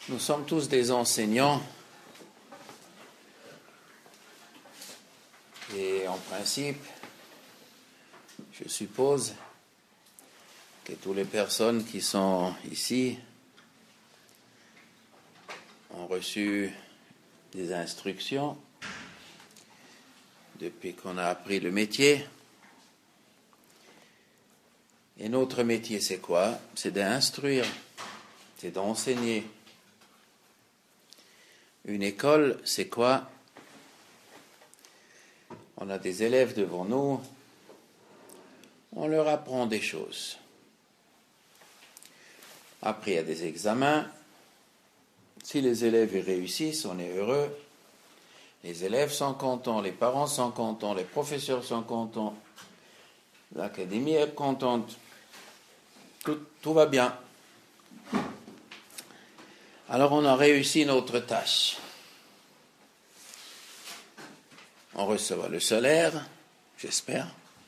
Nous sommes tous des enseignants et en principe, je suppose que toutes les personnes qui sont ici ont reçu des instructions depuis qu'on a appris le métier. Et notre métier, c'est quoi? C'est d'instruire, c'est d'enseigner. Une école, c'est quoi? On a des élèves devant nous, on leur apprend des choses. Après, il y a des examens. Si les élèves y réussissent, on est heureux. Les élèves sont contents, les parents sont contents, les professeurs sont contents, l'académie est contente. Tout va bien. Alors on a réussi notre tâche. On recevra le salaire, j'espère.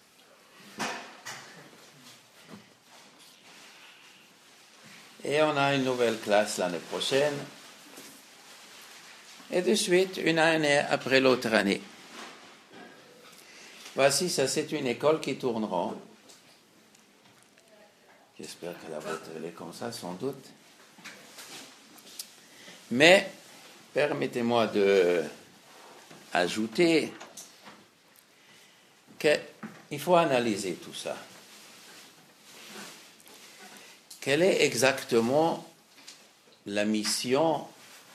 Et on a une nouvelle classe l'année prochaine. Et de suite, une année après l'autre année. Voici, ça c'est une école qui tournera. J'espère que la vôtre elle est comme ça, sans doute. Mais, permettez-moi d'ajouter qu'il faut analyser tout ça. Quelle est exactement la mission,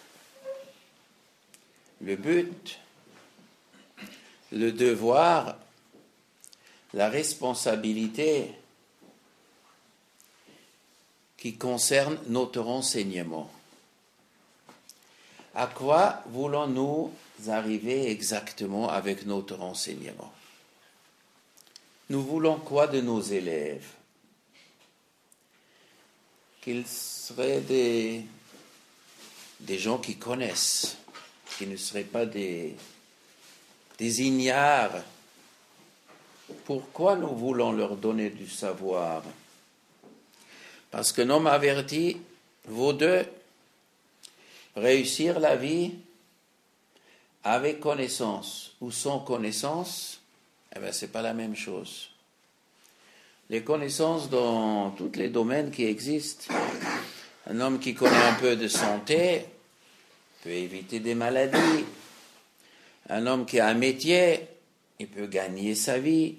le but, le devoir, la responsabilité qui concerne notre enseignement? À quoi voulons-nous arriver exactement avec notre enseignement? Nous voulons quoi de nos élèves? Qu'ils seraient des gens qui connaissent, qui ne seraient pas des ignares. Pourquoi nous voulons leur donner du savoir? Parce que l'homme averti vaut deux: réussir la vie avec connaissance ou sans connaissance, c'est pas la même chose. Les connaissances dans tous les domaines qui existent. Un homme qui connaît un peu de santé peut éviter des maladies. Un homme qui a un métier, il peut gagner sa vie.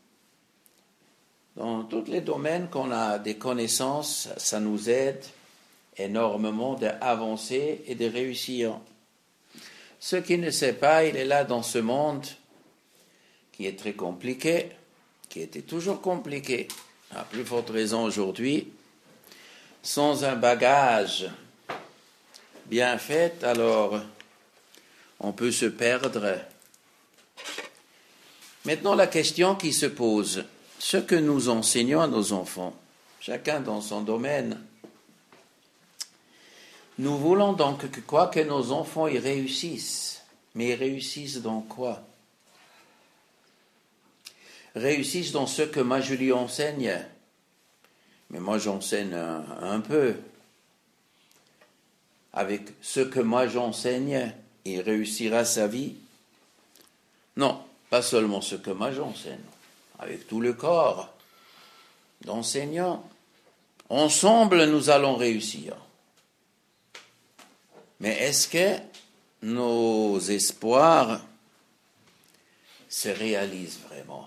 Dans tous les domaines qu'on a des connaissances, ça nous aide énormément d'avancer et de réussir. Ce qui ne sait pas, il est là dans ce monde qui est très compliqué, qui était toujours compliqué, à plus forte raison aujourd'hui. Sans un bagage bien fait, alors on peut se perdre. Maintenant, la question qui se pose, ce que nous enseignons à nos enfants, chacun dans son domaine, nous voulons donc que nos enfants y réussissent. Mais ils réussissent dans quoi? Réussissent dans ce que moi je lui enseigne. Mais moi j'enseigne un peu. Avec ce que moi j'enseigne, il réussira sa vie? Non, pas seulement ce que moi j'enseigne. Avec tout le corps d'enseignants. Ensemble, nous allons réussir. Mais est-ce que nos espoirs se réalisent vraiment?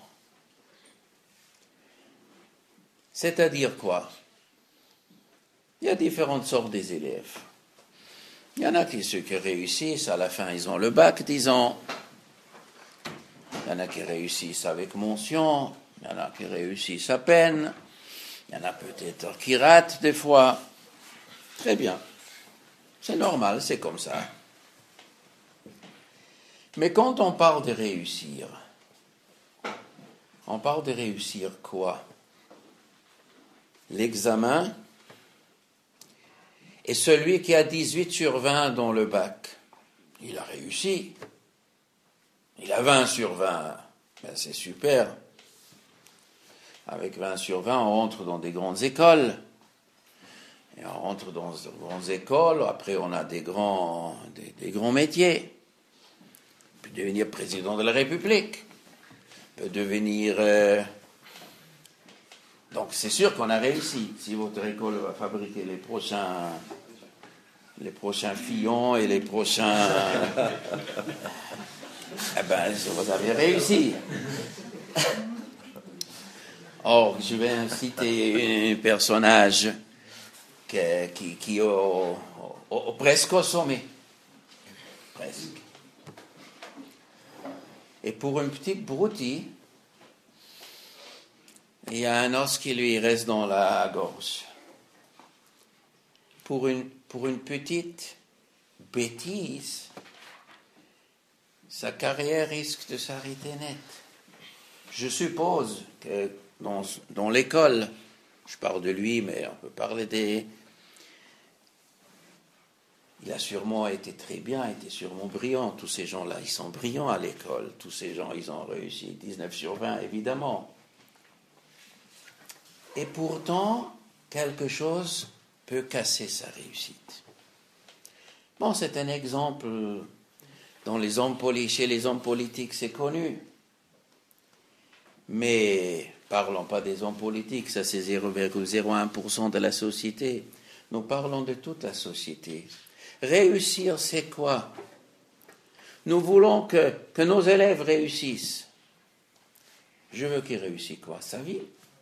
C'est-à-dire quoi? Il y a différentes sortes des élèves. Il y en a ceux qui réussissent, à la fin ils ont le bac, disons. Il y en a qui réussissent avec mention, il y en a qui réussissent à peine, il y en a peut-être qui ratent des fois. Très bien. C'est normal, c'est comme ça. Mais quand on parle de réussir, on parle de réussir quoi? L'examen et celui qui a 18 sur 20 dans le bac, il a réussi. Il a 20 sur 20, c'est super. Avec 20 sur 20, on entre dans des grandes écoles. Et on rentre dans de grandes écoles, après on a des grands métiers. On peut devenir président de la République. On peut devenir... Donc c'est sûr qu'on a réussi. Si votre école va fabriquer les prochains Fillon et les prochains... eh ben, vous avez réussi. Or, je vais citer un personnage qui est presque au sommet. Presque. Et pour une petite broutille, il y a un os qui lui reste dans la gorge. Pour une petite bêtise, sa carrière risque de s'arrêter net. Je suppose que dans l'école, je parle de lui, mais on peut parler des... Il a sûrement été très bien, été sûrement brillant. Tous ces gens-là, ils sont brillants à l'école. Tous ces gens, ils ont réussi 19 sur 20, évidemment. Et pourtant, quelque chose peut casser sa réussite. Bon, c'est un exemple chez les hommes politiques, c'est connu. Mais parlons pas des hommes politiques, ça c'est 0,01% de la société. Nous parlons de toute la société. Réussir, c'est quoi? Nous voulons que nos élèves réussissent. Je veux qu'ils réussissent quoi? Sa vie.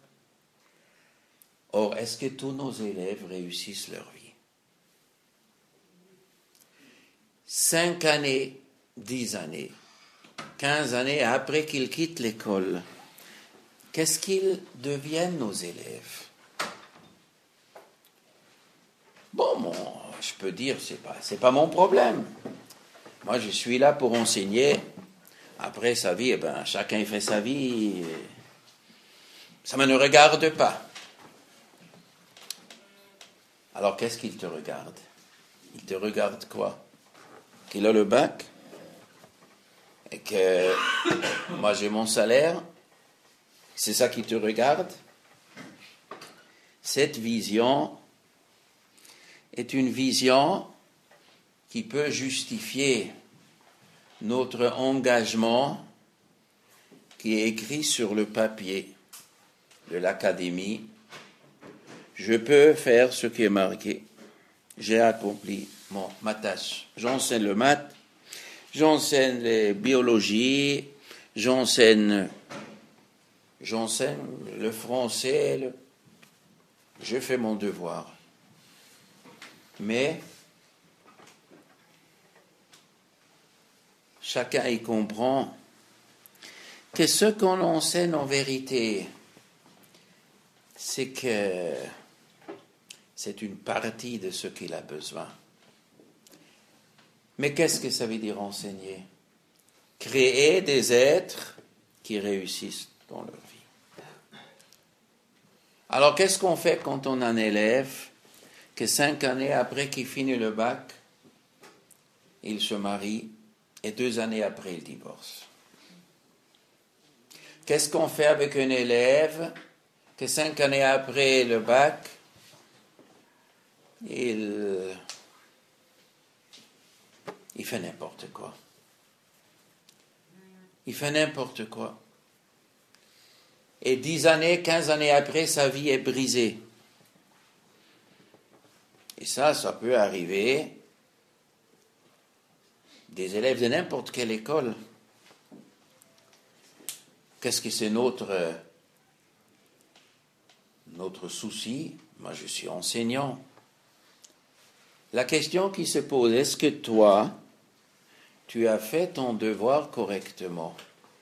Or, est-ce que tous nos élèves réussissent leur vie? 5 années, 10 années, 15 années après qu'ils quittent l'école, qu'est-ce qu'ils deviennent, nos élèves? Bon, je peux dire, c'est pas mon problème. Moi, je suis là pour enseigner. Après sa vie, chacun fait sa vie. Ça ne me regarde pas. Alors, qu'est-ce qu'il te regarde? Il te regarde quoi? Qu'il a le bac et que moi j'ai mon salaire. C'est ça qui te regarde? Cette vision est une vision qui peut justifier notre engagement qui est écrit sur le papier de l'académie. Je peux faire ce qui est marqué. J'ai accompli ma tâche. J'enseigne le maths, j'enseigne la biologie, j'enseigne le français, je fais mon devoir. Mais chacun y comprend que ce qu'on enseigne en vérité, c'est que c'est une partie de ce qu'il a besoin. Mais qu'est-ce que ça veut dire enseigner? Créer des êtres qui réussissent dans leur vie. Alors, qu'est-ce qu'on fait quand on a un élève que 5 années après qu'il finit le bac, il se marie et 2 années après, il divorce? Qu'est-ce qu'on fait avec un élève que 5 années après le bac, il fait n'importe quoi? Il fait n'importe quoi. Et 10 années, 15 années après, sa vie est brisée. Et ça peut arriver des élèves de n'importe quelle école. Qu'est-ce que c'est notre souci? Moi, je suis enseignant. La question qui se pose, est-ce que toi, tu as fait ton devoir correctement?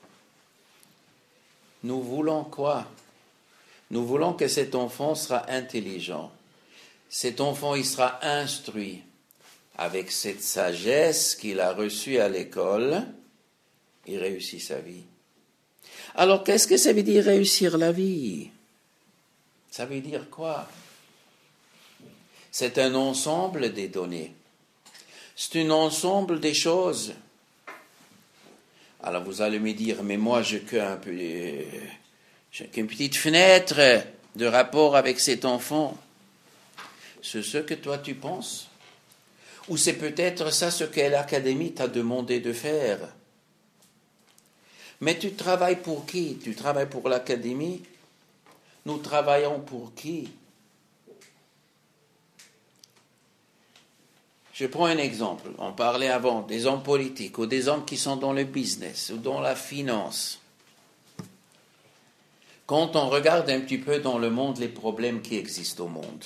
Nous voulons quoi? Nous voulons que cet enfant sera intelligent. Cet enfant, il sera instruit avec cette sagesse qu'il a reçue à l'école. Il réussit sa vie. Alors, qu'est-ce que ça veut dire réussir la vie? Ça veut dire quoi? C'est un ensemble des données. C'est un ensemble des choses. Alors vous allez me dire, mais moi j'ai qu'une petite fenêtre de rapport avec cet enfant. C'est ce que toi tu penses? Ou c'est peut-être ça ce que l'Académie t'a demandé de faire? Mais tu travailles pour qui? Tu travailles pour l'Académie? Nous travaillons pour qui? Je prends un exemple. On parlait avant des hommes politiques ou des hommes qui sont dans le business ou dans la finance. Quand on regarde un petit peu dans le monde les problèmes qui existent au monde,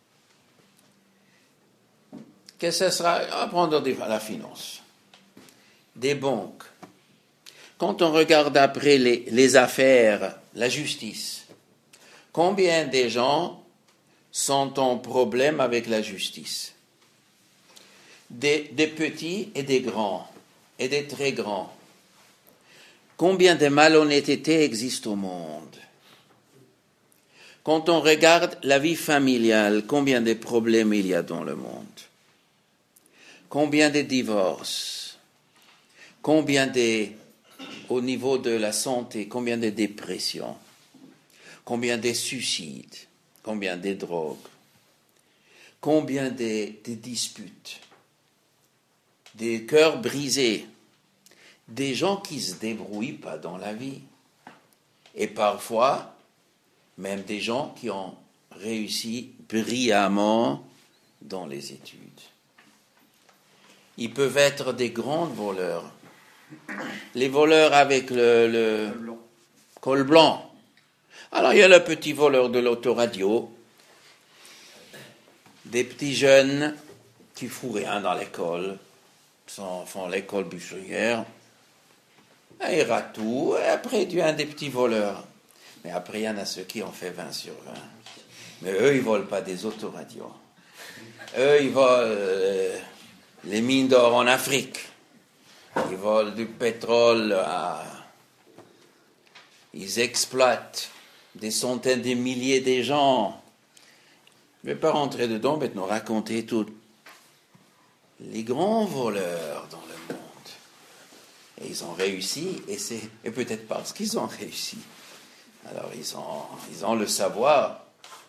qu'est-ce que ce sera? On va prendre la finance, des banques. Quand on regarde après les affaires, la justice, combien de gens sont en problème avec la justice? Des petits et des grands, et des très grands. Combien de malhonnêteté existe au monde? Quand on regarde la vie familiale, combien de problèmes il y a dans le monde? Combien de divorces? Combien au niveau de la santé, combien de dépressions? Combien de suicides? Combien de drogues? Combien de disputes? Des cœurs brisés? Des gens qui ne se débrouillent pas dans la vie. Et parfois, même des gens qui ont réussi brillamment dans les études. Ils peuvent être des grands voleurs. Les voleurs avec le col blanc. Alors, il y a le petit voleur de l'autoradio, des petits jeunes qui ne font rien dans l'école, font l'école buissonnière, ils ratent tout, et après, tu as un des petits voleurs. Mais après, il y en a ceux qui ont fait 20 sur 20. Mais eux, ils ne volent pas des autoradios. Eux, ils volent les mines d'or en Afrique. Ils volent du pétrole. Ils exploitent des centaines de milliers de gens. Je ne vais pas rentrer dedans, mais nous raconter tous les grands voleurs dans le monde. Et ils ont réussi, et peut-être parce qu'ils ont réussi. Alors, ils ont le savoir.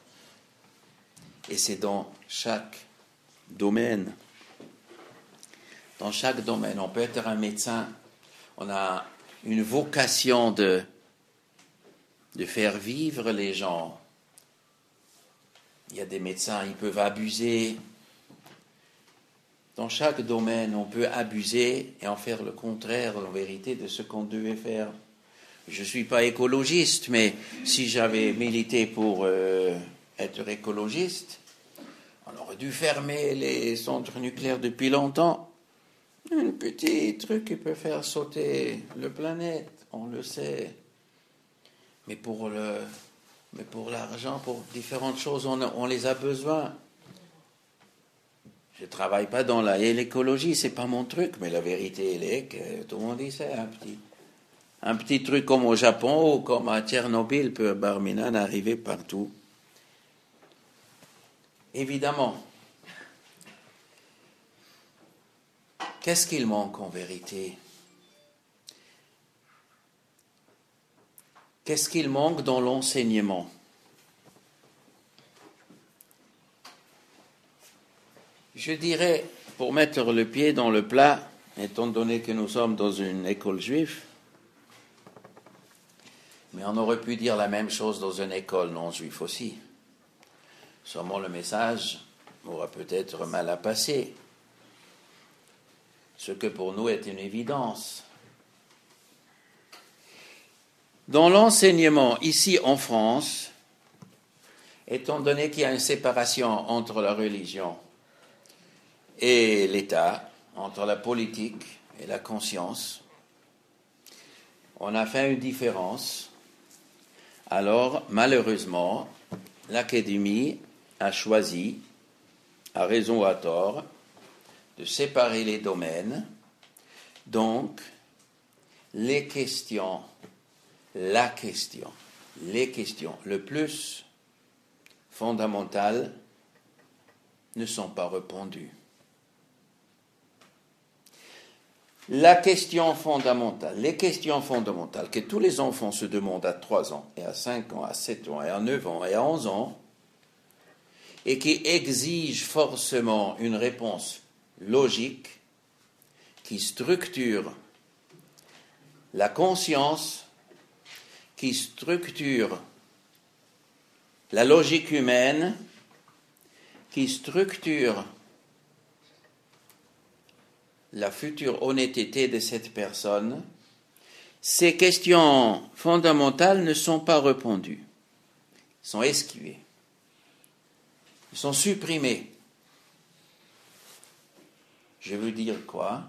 Et c'est dans chaque domaine. Dans chaque domaine. On peut être un médecin. On a une vocation de faire vivre les gens. Il y a des médecins, ils peuvent abuser. Dans chaque domaine, on peut abuser et en faire le contraire, en vérité, de ce qu'on devait faire. Je ne suis pas écologiste, mais si j'avais milité pour être écologiste, on aurait dû fermer les centres nucléaires depuis longtemps. Un petit truc qui peut faire sauter la planète, on le sait. Mais pour l'argent, pour différentes choses, on les a besoin. Je ne travaille pas dans l'écologie, c'est pas mon truc, mais la vérité, elle est que tout le monde dit c'est un petit truc comme au Japon ou comme à Tchernobyl peut Barminan arriver partout. Évidemment. Qu'est-ce qu'il manque en vérité? Qu'est-ce qu'il manque dans l'enseignement? Je dirais, pour mettre le pied dans le plat, étant donné que nous sommes dans une école juive, mais on aurait pu dire la même chose dans une école non juive aussi. Seulement le message aura peut-être mal à passer. Ce que pour nous est une évidence. Dans l'enseignement, ici en France, étant donné qu'il y a une séparation entre la religion et l'État, entre la politique et la conscience, on a fait une différence. Alors, malheureusement, l'Académie a choisi, à raison ou à tort, de séparer les domaines. Donc, les questions le plus fondamentales ne sont pas répondues. Les questions fondamentales que tous les enfants se demandent à 3 ans, et à 5 ans, à 7 ans, et à 9 ans, et à 11 ans, et qui exige forcément une réponse logique qui structure la conscience, qui structure la logique humaine, qui structure la future honnêteté de cette personne, ces questions fondamentales ne sont pas répondues, sont esquivées, sont supprimées. Je veux dire quoi?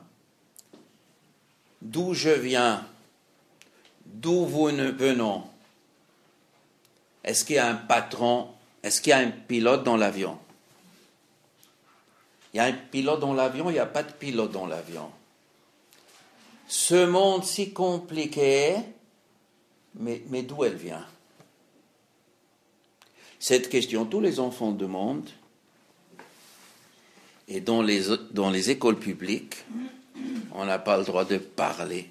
D'où je viens? D'où nous venons? Est-ce qu'il y a un patron? Est-ce qu'il y a un pilote dans l'avion? Il y a un pilote dans l'avion, il n'y a pas de pilote dans l'avion. Ce monde si compliqué, mais d'où elle vient? Cette question, tous les enfants demandent, et dans les écoles publiques, on n'a pas le droit de parler.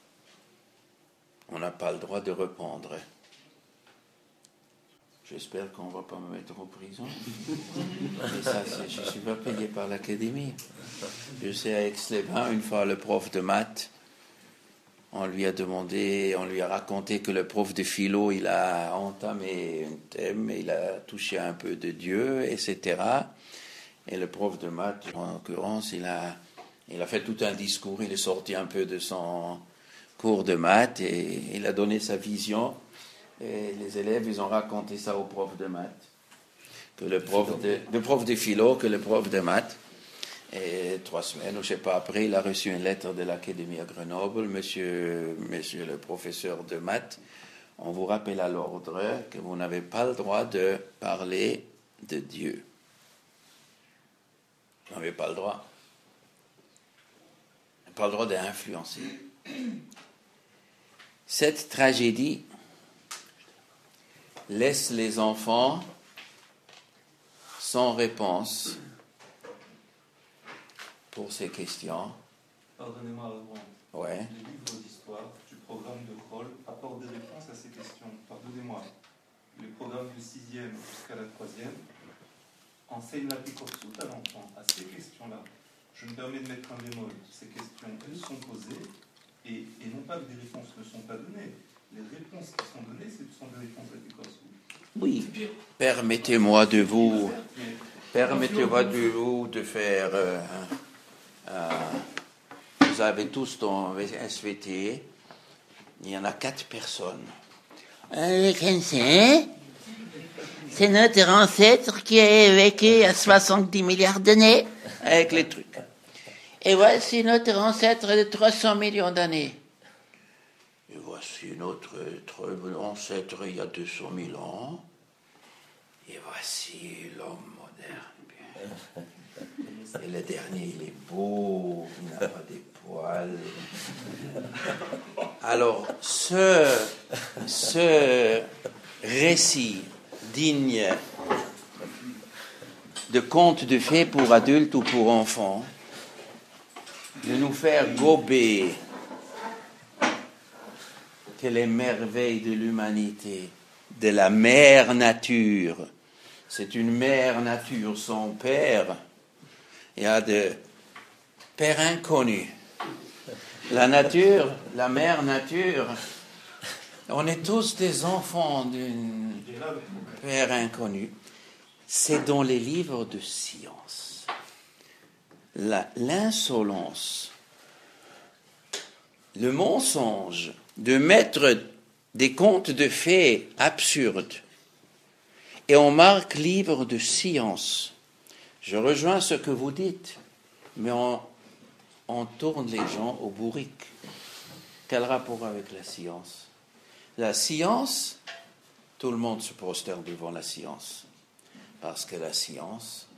On n'a pas le droit de répondre. J'espère qu'on ne va pas me mettre en prison. Mais ça, je ne suis pas payé par l'académie. Je sais, à Aix-les-Bains, une fois, le prof de maths, on lui a raconté que le prof de philo, il a entamé un thème, il a touché un peu de Dieu, etc. Et le prof de maths, en l'occurrence, il a fait tout un discours, il est sorti un peu de son cours de maths et il a donné sa vision. Et les élèves, ils ont raconté ça au prof de maths, le prof de philo, que le prof de maths. Et 3 semaines, ou je ne sais pas, après, il a reçu une lettre de l'Académie à Grenoble. Monsieur le professeur de maths, on vous rappelle à l'ordre que vous n'avez pas le droit de parler de Dieu. Vous n'avez pas le droit. Vous n'avez pas le droit d'influencer. Cette tragédie laisse les enfants sans réponse pour ces questions. Pardonnez-moi, Laurent. Ouais. Les livres d'histoire du programme de Kroll apportent des réponses à ces questions. Pardonnez-moi. Le programme du 6e jusqu'à la 3e enseigne l'apicorsoute à l'enfant, à ces questions-là. Je me permets de mettre un bémol. Ces questions, elles sont posées et non pas que des réponses ne sont pas données. Les réponses qui sont données, ce sont des réponses apicorsoute. Oui. Permettez-moi de vous de faire... vous avez tous dans SVT, il y en a 4 personnes. C'est notre ancêtre qui a vécu à 70 milliards d'années. Avec les trucs. Et voici notre ancêtre de 300 millions d'années. Et voici notre ancêtre il y a 200 000 ans. Et voici l'homme moderne. Et le dernier, il est beau, il n'a pas des poils. Alors, ce récit digne de conte de fées pour adultes ou pour enfants, de nous faire gober que les merveilles de l'humanité, de la mère nature, c'est une mère nature sans père. Il y a de pères inconnus. La nature, la mère nature, on est tous des enfants d'une père inconnu. C'est dans les livres de science. L'insolence, le mensonge de mettre des contes de fées absurdes et on marque livre de science. Je rejoins ce que vous dites, mais on tourne les gens au bourrique. Quel rapport avec la science? La science, tout le monde se prosterne devant la science, parce que la science,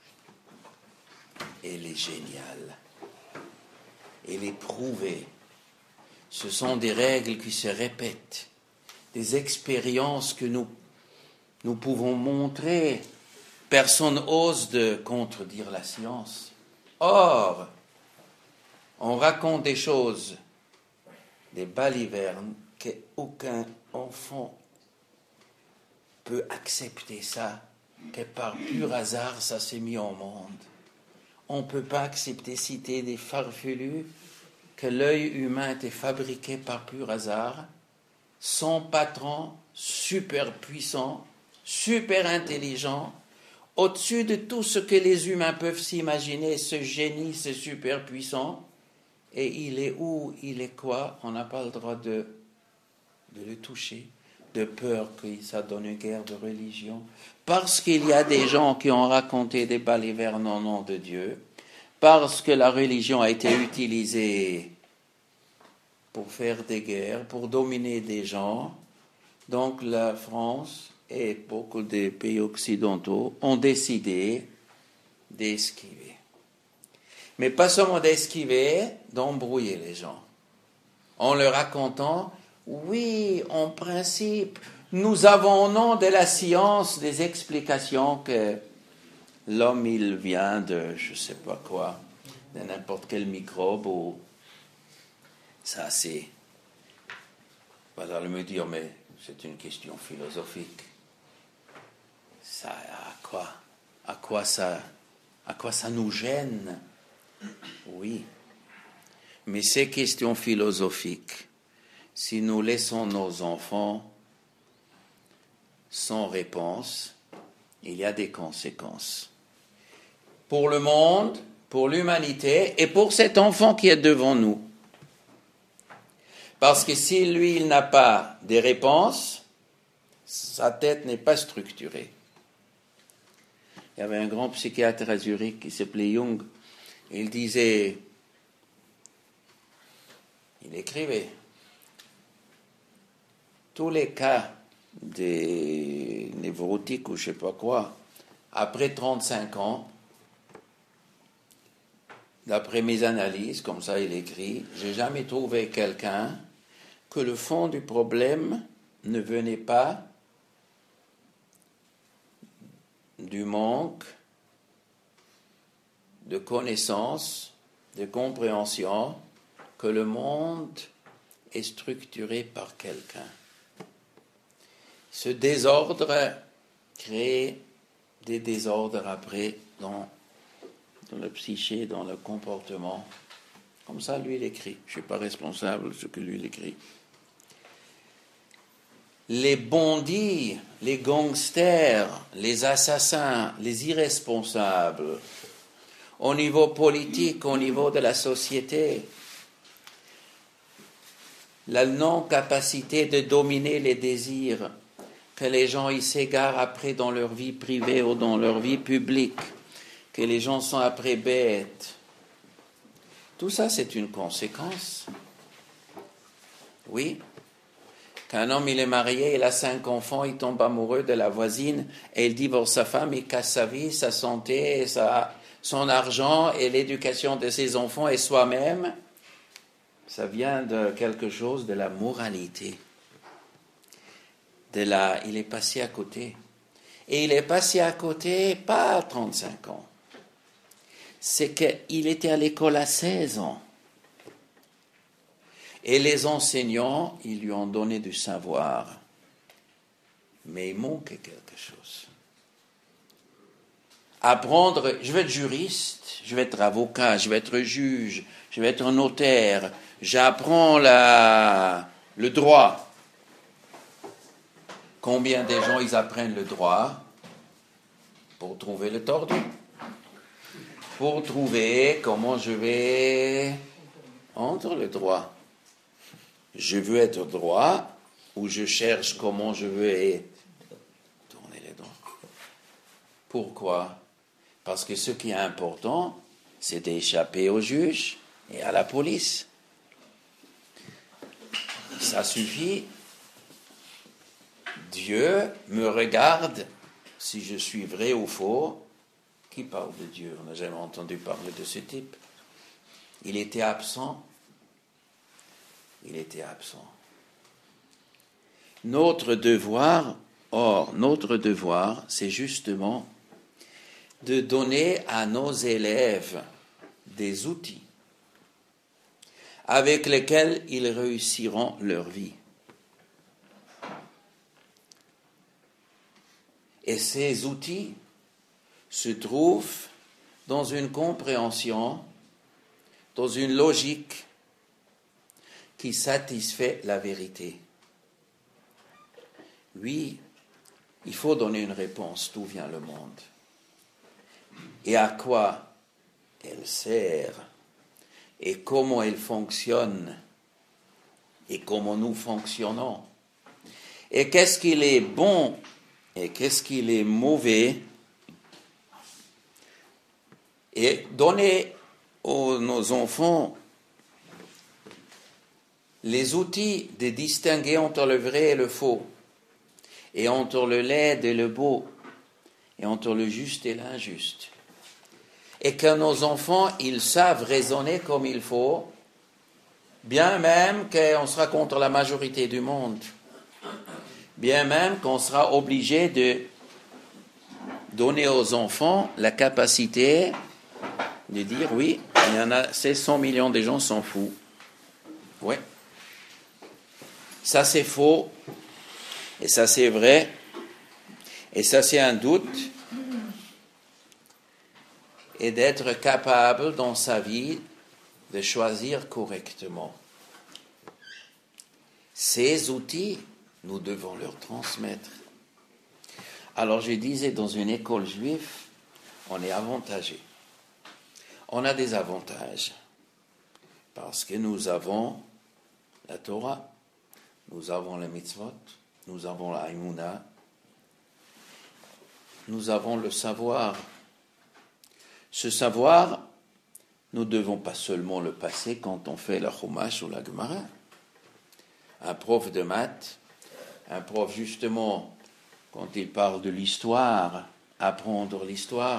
elle est géniale. Elle est prouvée. Ce sont des règles qui se répètent, des expériences que nous pouvons montrer. Personne n'ose de contredire la science. Or, on raconte des choses, des balivernes, qu'aucun enfant peut accepter ça. que par pur hasard, ça s'est mis au monde. On ne peut pas accepter cette idée farfelue que l'œil humain était fabriqué par pur hasard, son patron super puissant, super intelligent, au-dessus de tout ce que les humains peuvent s'imaginer, ce génie, ce super puissant, et il est où, il est quoi, on n'a pas le droit de le toucher, de peur que ça donne une guerre de religion, parce qu'il y a des gens qui ont raconté des balivernes au nom de Dieu, parce que la religion a été utilisée pour faire des guerres, pour dominer des gens. Donc la France et beaucoup des pays occidentaux ont décidé d'esquiver. Mais pas seulement d'esquiver, d'embrouiller les gens. En leur racontant, oui, en principe, nous avons au nom de la science des explications que l'homme, il vient de, je ne sais pas quoi, de n'importe quel microbe ou... Ça, c'est... Vous allez me dire, mais c'est une question philosophique. Ça, à quoi ça nous gêne? Oui. Mais ces questions philosophiques, si nous laissons nos enfants sans réponse, il y a des conséquences. Pour le monde, pour l'humanité et pour cet enfant qui est devant nous. Parce que si lui, il n'a pas des réponses, sa tête n'est pas structurée. Il y avait un grand psychiatre à Zurich qui s'appelait Jung. Il disait, il écrivait, tous les cas des névrotiques ou je ne sais pas quoi, après 35 ans, d'après mes analyses, comme ça il écrit, j'ai jamais trouvé quelqu'un que le fond du problème ne venait pas du manque de connaissance, de compréhension, que le monde est structuré par quelqu'un. Ce désordre crée des désordres après dans le psyché, dans le comportement. Comme ça, lui, il écrit. Je ne suis pas responsable de ce que lui, il écrit. Les bandits, les gangsters, les assassins, les irresponsables, au niveau politique, au niveau de la société, la non-capacité de dominer les désirs, que les gens ils s'égarent après dans leur vie privée ou dans leur vie publique, que les gens sont après bêtes. Tout ça, c'est une conséquence. Oui. Qu'un homme, il est marié, il a 5 enfants, il tombe amoureux de la voisine et il divorce sa femme, il casse sa vie, sa santé, son argent et l'éducation de ses enfants et soi-même. Ça vient de quelque chose de la moralité. Il est passé à côté. Et il est passé à côté, pas à 35 ans. C'est qu'il était à l'école à 16 ans. Et les enseignants, ils lui ont donné du savoir. Mais il manquait quelque chose. Apprendre, je vais être juriste, je vais être avocat, je vais être juge, je vais être notaire, j'apprends le droit. Combien de gens ils apprennent le droit pour trouver le tordu? Pour trouver comment je vais entre le droit. Je veux être droit ou je cherche comment je veux tourner les dents. Pourquoi? Parce que ce qui est important, c'est d'échapper au juge et à la police. Ça suffit. Dieu me regarde si je suis vrai ou faux. Qui parle de Dieu? On n'a jamais entendu parler de ce type. Il était absent. Il était absent. Notre devoir, c'est justement de donner à nos élèves des outils avec lesquels ils réussiront leur vie. Et ces outils se trouvent dans une compréhension, dans une logique qui satisfait la vérité. Oui, il faut donner une réponse, d'où vient le monde et à quoi elle sert et comment elle fonctionne et comment nous fonctionnons et qu'est-ce qu'il est bon et qu'est-ce qu'il est mauvais, et donner à nos enfants les outils de distinguer entre le vrai et le faux, et entre le laid et le beau, et entre le juste et l'injuste. Et que nos enfants, ils savent raisonner comme il faut, bien même qu'on sera contre la majorité du monde, bien même qu'on sera obligé de donner aux enfants la capacité de dire oui, il y en a 100 millions de gens s'en foutent. Oui. Ça c'est faux, et ça c'est vrai, et ça c'est un doute, et d'être capable dans sa vie de choisir correctement. Ces outils, nous devons leur transmettre. Alors je disais, dans une école juive, on est avantagé. On a des avantages parce que nous avons la Torah, nous avons les mitzvot, nous avons la Emunah, nous avons le savoir. Ce savoir, nous ne devons pas seulement le passer quand on fait la Chumash ou la Gemara. Un prof de maths, un prof justement, quand il parle de l'histoire, apprendre l'histoire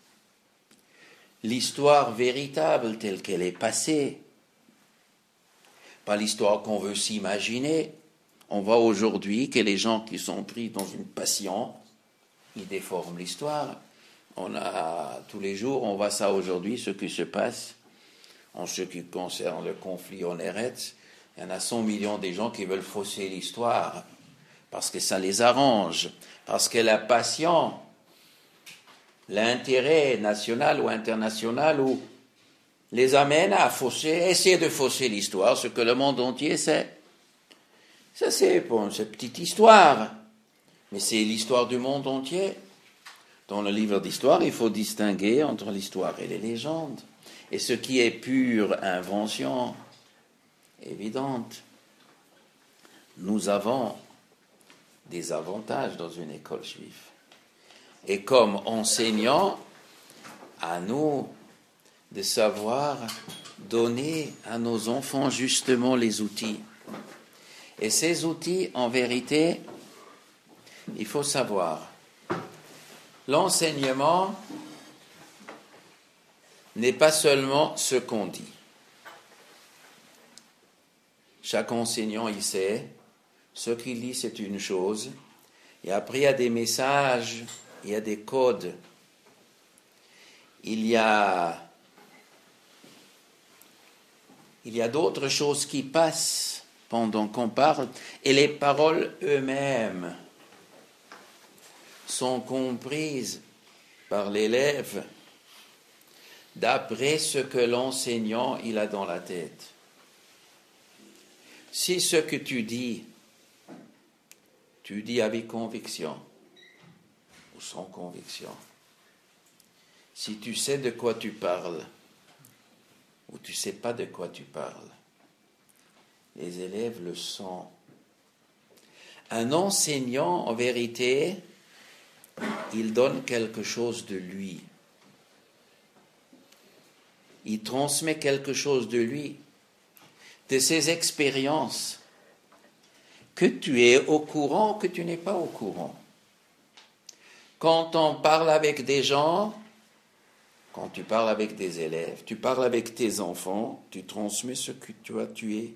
véritable telle qu'elle est passée, pas l'histoire qu'on veut s'imaginer. On voit aujourd'hui que les gens qui sont pris dans une passion, ils déforment l'histoire. On a tous les jours, on voit ça aujourd'hui, ce qui se passe en ce qui concerne le conflit en Eretz. Il y en a 100 millions de gens qui veulent fausser l'histoire parce que ça les arrange, parce que la passion, l'intérêt national ou international les amène à essayer de fausser l'histoire, ce que le monde entier sait. Ça c'est bon, cette petite histoire, mais c'est l'histoire du monde entier. Dans le livre d'histoire, il faut distinguer entre l'histoire et les légendes. Et ce qui est pure invention, évidente. Nous avons des avantages dans une école juive. Et comme enseignants, à nous de savoir donner à nos enfants justement les outils. Et ces outils, en vérité, il faut savoir, l'enseignement n'est pas seulement ce qu'on dit. Chaque enseignant, il sait, ce qu'il dit, c'est une chose, et après, il y a des messages, il y a des codes, il y a d'autres choses qui passent pendant qu'on parle, et les paroles eux-mêmes sont comprises par l'élève d'après ce que l'enseignant il a dans la tête. Si ce que tu dis avec conviction ou sans conviction, si tu sais de quoi tu parles ou tu ne sais pas de quoi tu parles, les élèves le sentent. Un enseignant, en vérité, il donne quelque chose de lui. Il transmet quelque chose de lui, de ses expériences, que tu es au courant, que tu n'es pas au courant. Quand on parle avec des gens, quand tu parles avec des élèves, tu parles avec tes enfants, tu transmets ce que tu es.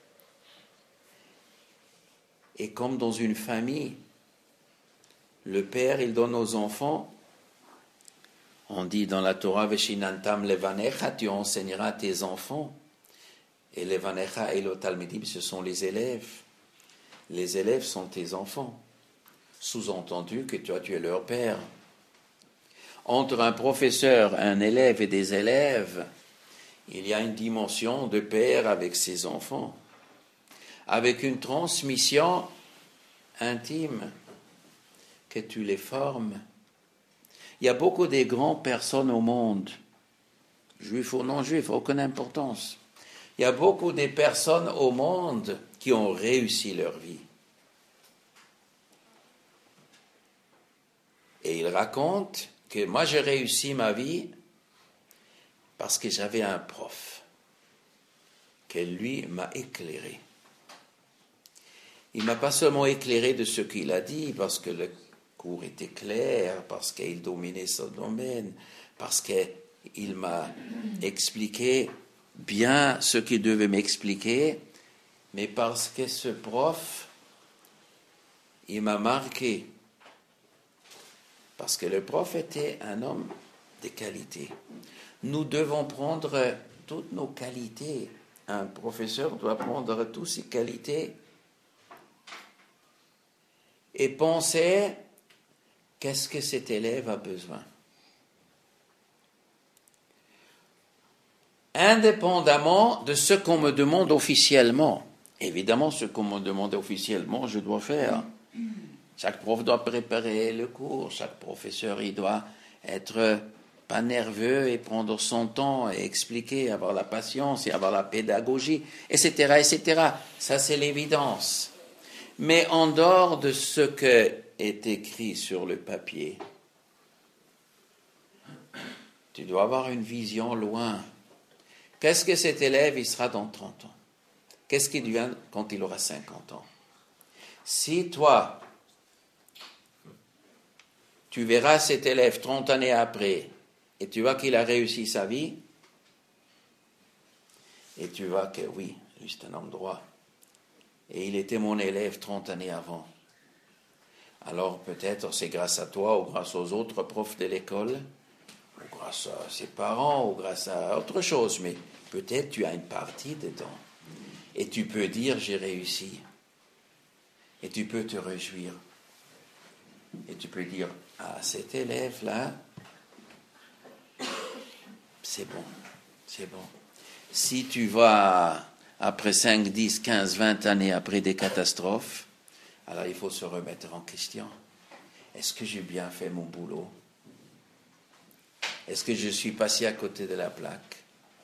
Et comme dans une famille, le père, il donne aux enfants, on dit dans la Torah, Veshinantam levanecha, tu enseigneras à tes enfants. Et levanecha et le talmidim, ce sont les élèves. Les élèves sont tes enfants. Sous-entendu que toi, tu es leur père. Entre un professeur, un élève et des élèves, il y a une dimension de père avec ses enfants, avec une transmission intime, que tu les formes. Il y a beaucoup de grandes personnes au monde, juifs ou non juifs, aucune importance. Il y a beaucoup de personnes au monde qui ont réussi leur vie. Et ils racontent que moi j'ai réussi ma vie parce que j'avais un prof, que lui m'a éclairé. Il ne m'a pas seulement éclairé de ce qu'il a dit, parce que le cours était clair, parce qu'il dominait son domaine, parce qu'il m'a expliqué bien ce qu'il devait m'expliquer, mais parce que ce prof, il m'a marqué. Parce que le prof était un homme de qualité. Nous devons prendre toutes nos qualités. Un professeur doit prendre toutes ses qualités et penser qu'est-ce que cet élève a besoin. Indépendamment de ce qu'on me demande officiellement. Évidemment, ce qu'on me demande officiellement, je dois faire. Chaque prof doit préparer le cours, chaque professeur, il doit être pas nerveux et prendre son temps et expliquer, avoir la patience et avoir la pédagogie, etc., etc. Ça, c'est l'évidence. Mais en dehors de ce qui est écrit sur le papier, tu dois avoir une vision loin. Qu'est-ce que cet élève, il sera dans 30 ans? Qu'est-ce qu'il devient quand il aura 50 ans? Si toi, tu verras cet élève 30 années après, et tu vois qu'il a réussi sa vie, et tu vois que oui, lui c'est un homme droit, et il était mon élève 30 années avant. Alors peut-être c'est grâce à toi, ou grâce aux autres profs de l'école, ou grâce à ses parents, ou grâce à autre chose, mais peut-être tu as une partie dedans. Et tu peux dire j'ai réussi. Et tu peux te réjouir. Et tu peux dire, ah, cet élève-là, c'est bon, c'est bon. Si tu vas, après 5, 10, 15, 20 années après des catastrophes, alors il faut se remettre en question. Est-ce que j'ai bien fait mon boulot? Est-ce que je suis passé à côté de la plaque?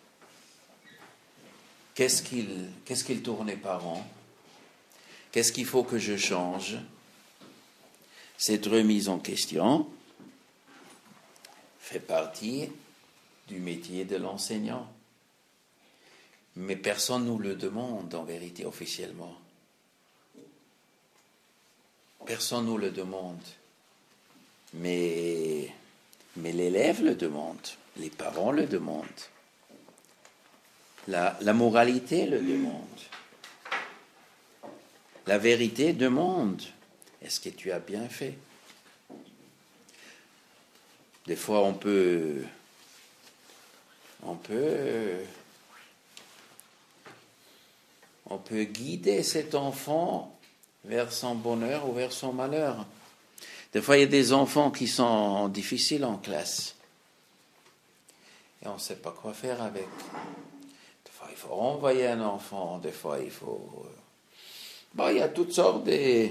Qu'est-ce qu'il tournait par an? Qu'est-ce qu'il faut que je change? Cette remise en question fait partie du métier de l'enseignant. Mais personne ne nous le demande en vérité officiellement. Personne ne nous le demande. Mais l'élève le demande, les parents le demandent, la moralité le demande, la vérité demande. Est-ce que tu as bien fait? Des fois, on peut guider cet enfant vers son bonheur ou vers son malheur. Des fois, il y a des enfants qui sont difficiles en classe. Et on ne sait pas quoi faire avec. Des fois, il faut renvoyer un enfant. Des fois, il faut... il y a toutes sortes de...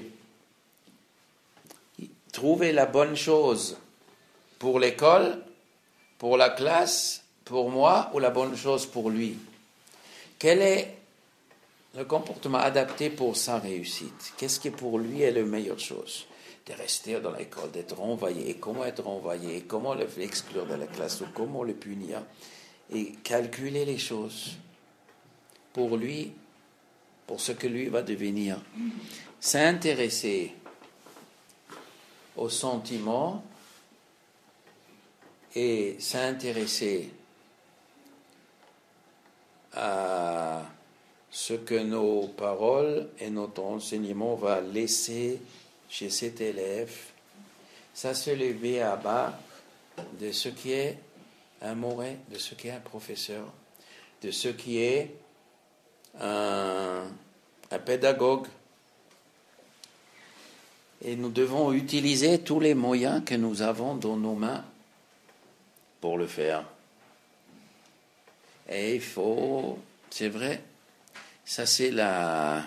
Trouver la bonne chose pour l'école, pour la classe, pour moi, ou la bonne chose pour lui. Quel est le comportement adapté pour sa réussite? Qu'est-ce qui pour lui est la meilleure chose? De rester dans l'école, d'être renvoyé. Et comment être renvoyé? Comment l'exclure de la classe? Ou comment le punir? Et calculer les choses pour lui, pour ce que lui va devenir. S'intéresser aux sentiments et s'intéresser à ce que nos paroles et notre enseignement va laisser chez cet élève, ça se lever à bas de ce qui est un moret, de ce qui est un professeur, de ce qui est un pédagogue. Et nous devons utiliser tous les moyens que nous avons dans nos mains pour le faire. Et il faut, c'est vrai, ça c'est le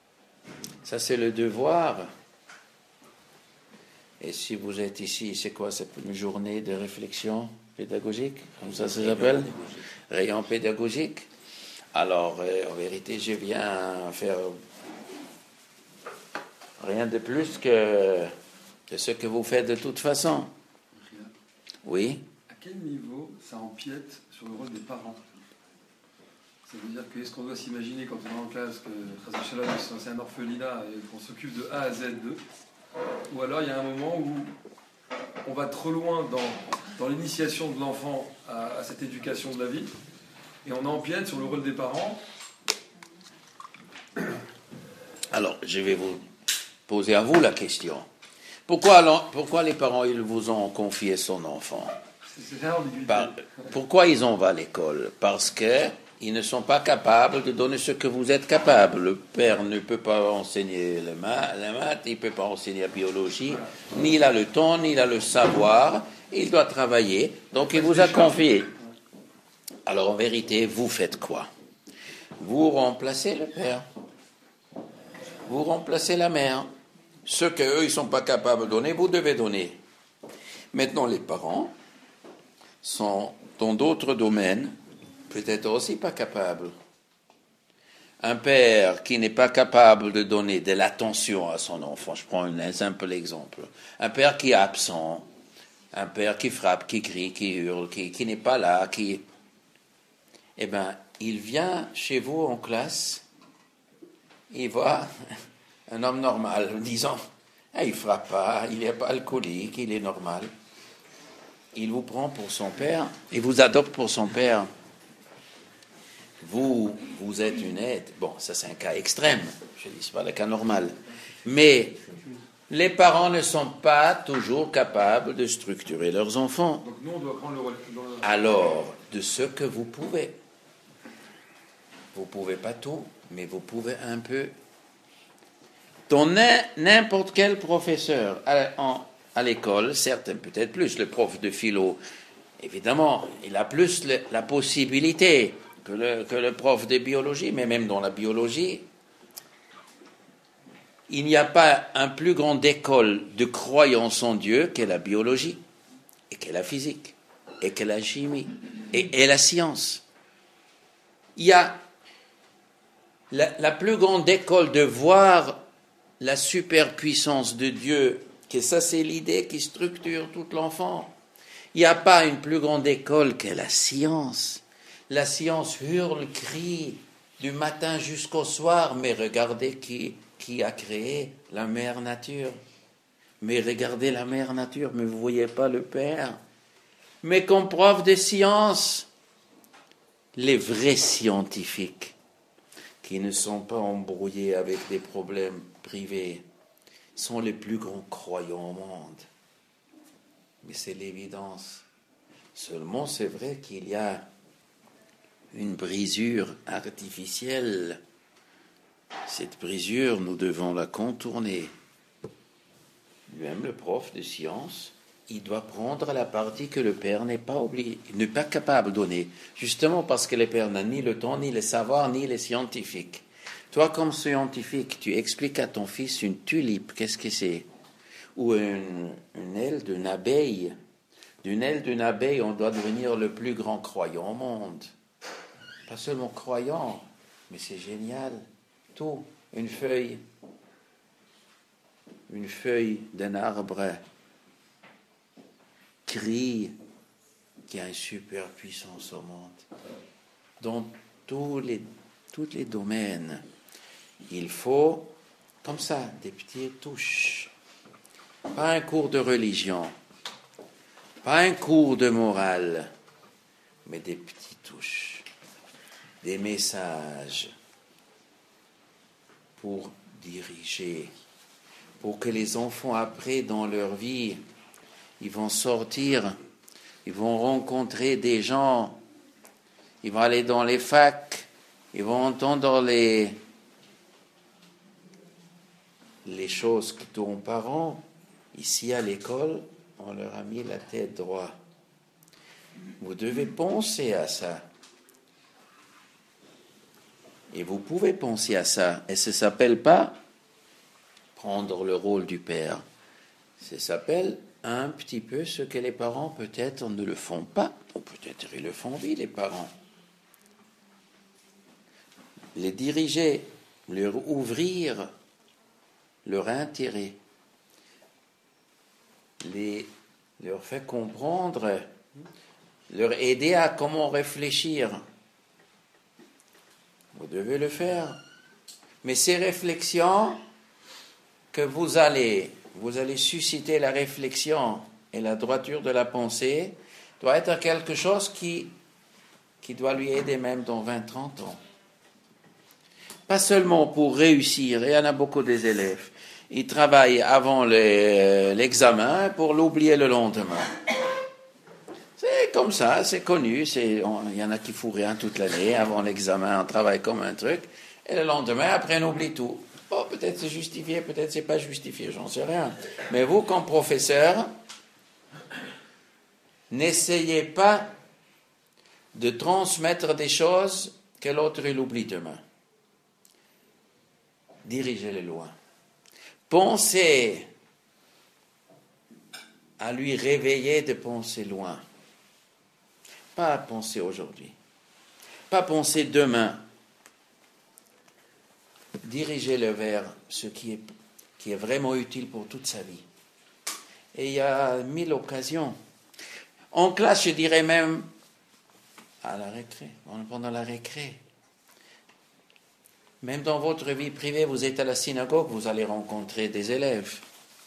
devoir. Et si vous êtes ici, c'est quoi? C'est une journée de réflexion pédagogique, comme ça s'appelle? Rayon pédagogique. Alors, en vérité, je viens faire rien de plus que ce que vous faites de toute façon. Oui. À quel niveau ça empiète sur le rôle des parents? Ça veut dire que est-ce qu'on doit s'imaginer quand on est en classe que c'est un orphelinat et qu'on s'occupe de A à Z d'eux, ou alors il y a un moment où on va trop loin dans l'initiation de l'enfant à cette éducation de la vie et on empiète sur le rôle des parents? Alors, je vais vous poser à vous la question. Pourquoi les parents ils vous ont confié son enfant? C'est l'ambiguïté. Pourquoi ils en vont à l'école? Parce qu'ils ne sont pas capables de donner ce que vous êtes capable. Le père ne peut pas enseigner la maths, il ne peut pas enseigner la biologie, ni il a le temps, ni il a le savoir. Il doit travailler, donc il vous a confié. Alors en vérité, vous faites quoi? Vous remplacez le père. Vous remplacez la mère. Ce qu'eux, ils ne sont pas capables de donner, vous devez donner. Maintenant, les parents sont dans d'autres domaines, peut-être aussi pas capables. Un père qui n'est pas capable de donner de l'attention à son enfant, je prends un simple exemple. Un père qui est absent, un père qui frappe, qui crie, qui hurle, qui n'est pas là, eh bien, il vient chez vous en classe, il voit un homme normal, disant, il ne frappe pas, il n'est pas alcoolique, il est normal. Il vous prend pour son père, il vous adopte pour son père. Vous êtes une aide. Bon, ça c'est un cas extrême, je ne dis pas le cas normal. Mais les parents ne sont pas toujours capables de structurer leurs enfants. Donc nous, on doit prendre le rôle. Alors, de ce que vous pouvez. Vous ne pouvez pas tout, mais vous pouvez un peu. Dans n'importe quel professeur à l'école, certains peut-être plus, le prof de philo, évidemment, il a plus la possibilité que le prof de biologie, mais même dans la biologie, il n'y a pas un plus grande école de croyance en Dieu qu'est la biologie, et qu'est la physique, et qu'est la chimie, et la science. Il y a la plus grande école de voir la superpuissance de Dieu, que ça c'est l'idée qui structure tout l'enfant. Il n'y a pas une plus grande école que la science. La science hurle, crie du matin jusqu'au soir, mais regardez qui a créé la mère nature. Mais regardez la mère nature, mais vous ne voyez pas le Père. Mais comme prof de science, les vrais scientifiques, qui ne sont pas embrouillés avec des problèmes privés, sont les plus grands croyants au monde. Mais c'est l'évidence. Seulement, c'est vrai qu'il y a une brisure artificielle. Cette brisure, nous devons la contourner. Même le prof de science, il doit prendre la partie que le père n'est pas capable de donner, justement parce que le père n'a ni le temps, ni le savoir, ni les scientifiques. Toi, comme scientifique, tu expliques à ton fils une tulipe, qu'est-ce que c'est? Ou une aile d'une abeille. D'une aile d'une abeille, on doit devenir le plus grand croyant au monde. Pas seulement croyant, mais c'est génial. Tout, une feuille d'un arbre crie qu'il y a une super puissance au monde. Dans tous les domaines, il faut, comme ça, des petites touches. Pas un cours de religion, pas un cours de morale, mais des petites touches, des messages pour diriger, pour que les enfants, après, dans leur vie, ils vont sortir, ils vont rencontrer des gens, ils vont aller dans les facs, ils vont entendre les les choses qui tournent par rond. Ici à l'école, on leur a mis la tête droite. Vous devez penser à ça. Et vous pouvez penser à ça. Et ça ne s'appelle pas prendre le rôle du père. Ça s'appelle un petit peu ce que les parents peut-être ne le font pas, ou peut-être ils le font bien, les parents. Les diriger, leur ouvrir leur intérêt, leur faire comprendre, leur aider à comment réfléchir. Vous devez le faire. Mais ces réflexions que vous allez susciter la réflexion et la droiture de la pensée, doit être quelque chose qui doit lui aider même dans 20-30 ans. Pas seulement pour réussir, et il y en a beaucoup des élèves, ils travaillent avant l'examen pour l'oublier le lendemain. C'est comme ça, c'est connu, il y en a qui font rien toute l'année, avant l'examen on travaille comme un truc, et le lendemain après on oublie tout. Bon, peut-être c'est justifié, peut-être c'est pas justifié, j'en sais rien. Mais vous, comme professeur, n'essayez pas de transmettre des choses que l'autre il oublie demain. Dirigez-les loin. Pensez à lui réveiller de penser loin. Pas à penser aujourd'hui. Pas penser demain. Dirigez-le vers ce qui est vraiment utile pour toute sa vie. Et il y a 1000 occasions. En classe, je dirais même à la récré, pendant la récré. Même dans votre vie privée, vous êtes à la synagogue, vous allez rencontrer des élèves.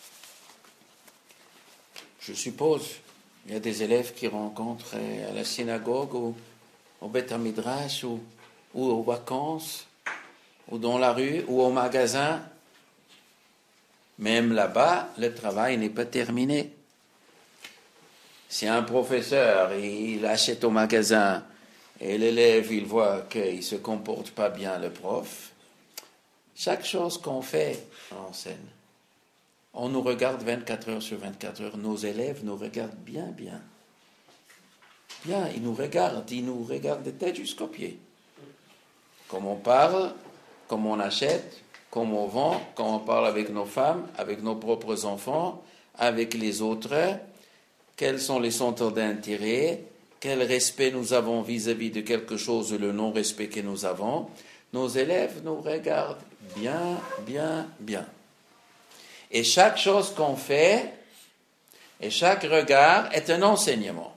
Je suppose, il y a des élèves qui rencontrent à la synagogue ou au Beth Midrash ou aux vacances, ou dans la rue, ou au magasin. Même là-bas, le travail n'est pas terminé. Si un professeur, il achète au magasin, et l'élève, il voit qu'il ne se comporte pas bien, le prof, chaque chose qu'on fait, on enseigne. On nous regarde 24 heures sur 24 heures. Nos élèves nous regardent bien. Bien, ils nous regardent de tête jusqu'aux pieds. Comme on parle, comme on achète, comme on vend, quand on parle avec nos femmes, avec nos propres enfants, avec les autres, quels sont les centres d'intérêt, quel respect nous avons vis-à-vis de quelque chose, le non-respect que nous avons. Nos élèves nous regardent bien. Et chaque chose qu'on fait, et chaque regard est un enseignement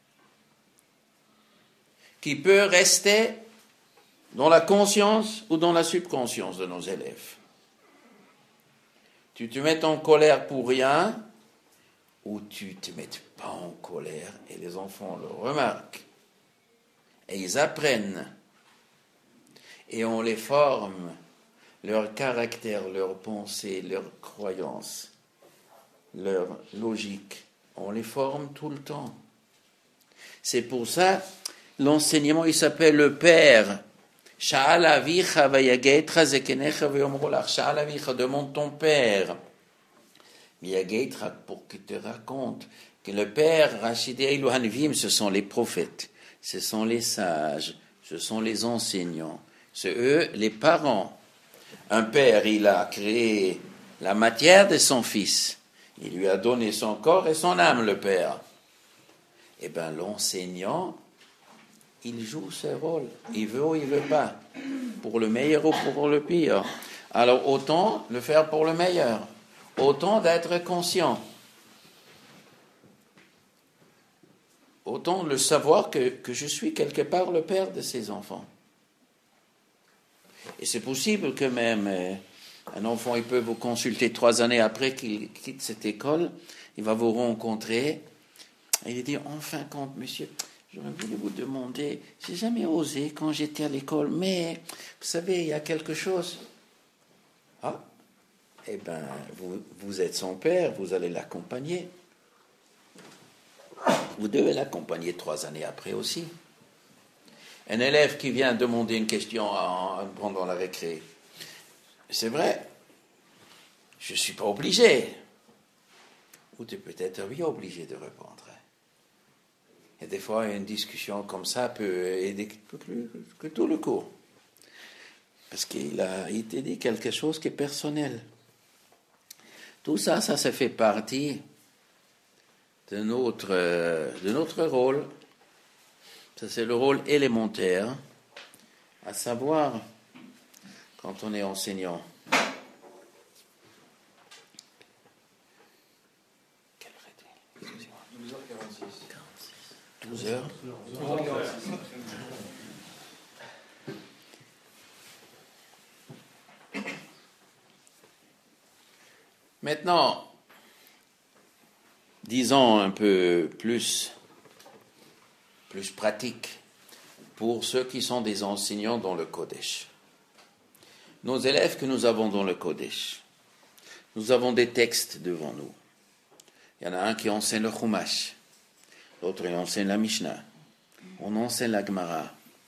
qui peut rester dans la conscience ou dans la subconscience de nos élèves. Tu te mets en colère pour rien, ou tu te mets pas en colère, et les enfants le remarquent. Et ils apprennent. Et on les forme, leur caractère, leur pensée, leur croyance, leur logique. On les forme tout le temps. C'est pour ça, l'enseignement, il s'appelle le Père. Sha'al avicha vayagetra zekenecha veyomrolach. Sha'al avicha, demande ton Père. Vayagetra, pour qu'il te raconte que le Père, Rachidei Elohim, ce sont les prophètes, ce sont les sages, ce sont les enseignants, c'est eux les parents. Un père, il a créé la matière de son fils. Il lui a donné son corps et son âme, le père. Eh bien, l'enseignant, il joue ce rôle. Il veut ou il ne veut pas. Pour le meilleur ou pour le pire. Alors, autant le faire pour le meilleur. Autant d'être conscient. Autant le savoir que je suis quelque part le père de ses enfants. Et c'est possible que même un enfant, il peut vous consulter 3 années après qu'il quitte cette école, il va vous rencontrer, et il dit, en fin de compte, monsieur, j'aurais voulu vous demander, j'ai jamais osé quand j'étais à l'école, mais vous savez, il y a quelque chose. Ah, eh bien, vous êtes son père, vous allez l'accompagner. Vous devez l'accompagner 3 années après aussi. Un élève qui vient demander une question pendant la récré. C'est vrai, je ne suis pas obligé. Ou tu peux être oui obligé de répondre. Et des fois, une discussion comme ça peut aider que tout le cours. Parce qu'il a été dit quelque chose qui est personnel. Tout ça, ça fait partie de notre rôle. Ça, c'est le rôle élémentaire, à savoir, quand on est enseignant. Quelle heure est-il ? 12h46. 12h. 12h46. Maintenant, disons un peu plus pratique pour ceux qui sont des enseignants dans le Kodesh. Nos élèves que nous avons dans le Kodesh, nous avons des textes devant nous. Il y en a un qui enseigne le Chumash, l'autre il enseigne la Mishnah, on enseigne la Gemara.